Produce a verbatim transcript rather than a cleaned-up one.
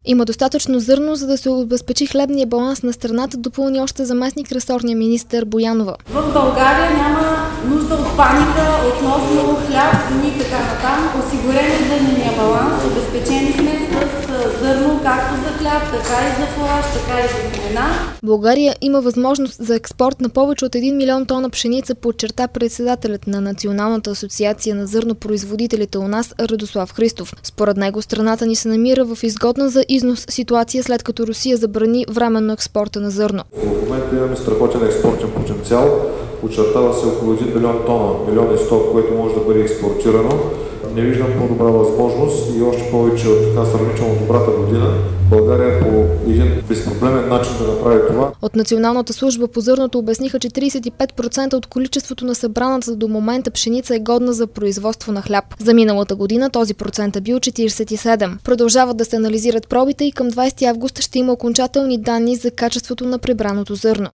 Има достатъчно зърно, за да се обезпечи хлебния баланс на страната, допълни още заместник ресорния министър Боянова. В България няма нужда от паника относно хляб, земи и така натам. Осигурен е зърнения баланс, обезпечени сме с зърно както за хляб, така и за фураж, така и за семена. България има възможност за експорт на повече от един милион тона пшеница, подчерта председателят на Националната асоциация на зърнопроизводителите у нас Радослав Христов. Според него страната ни се намира в изгодна за износ ситуация, след като Русия забрани временно експорта на зърно. В момента имаме страхотен експортен потенциал. Очертава се около един милион тона, милион и сто, което може да бъде експортирано. Не виждам по-добра възможност и още повече от така сравнително добрата година България по един безпроблемен начин да направи това. От Националната служба по зърното обясниха, че тридесет и пет процента от количеството на събраната до момента пшеница е годна за производство на хляб. За миналата година този процент е бил четиридесет и седем процента. Продължават да се анализират пробите и към двадесети август ще има окончателни данни за качеството на прибраното зърно.